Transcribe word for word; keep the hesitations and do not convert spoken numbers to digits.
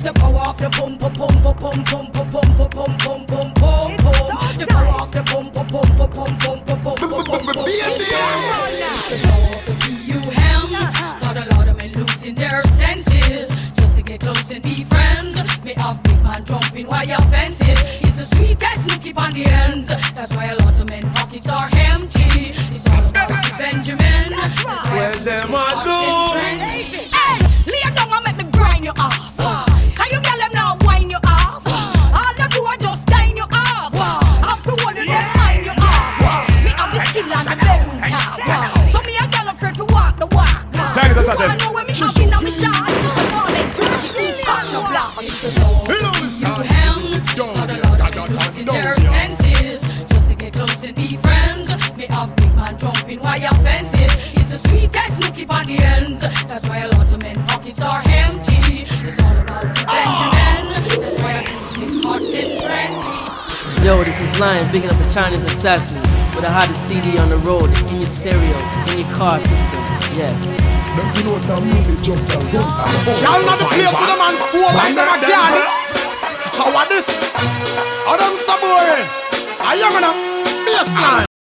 the power of the boom, boom, boom, boom, boom, boom, boom, boom, boom, boom, boom, boom, boom, boom. The power of the boom, boom, boom, boom, boom, boom, boom, boom, boom, boom, boom. It's the power of the B U M. Got a lot of men losing their senses just to get close and be friends. Me have big man jumping wire fences. It's the sweetest nookie on the ends. That's why a lot of men pockets are empty. It's all about the Benjamin. That's why Well, them I do. Hey, lay down and make me grind you off. Can you get them now wind you off? All them do are just dine you off. I'm for one of them mind you off. Me have the skill and the bedroom top. So me a girl afraid to walk the walk. Chinese So I know when me up in on me shot. It's a ball like pretty. Fuck no block. It's a soul. You hem. Got a lot of people losing their senses just to get close and be friends. Me have big man jumping wire fences. It's the sweetest nookie on the ends. That's why a lot of men pockets are empty. It's all about the Benjamin. That's why I keep it hot and trendy. Yo, this is Lion, bigging up the Chinese assassin with the hottest C D on the road, in your stereo, in your car system. Yeah. Don't you know some music jumps and runs and bounces? Y'all know the place for the man four like them a garden. How are this? How them so boring? I young enough baseline.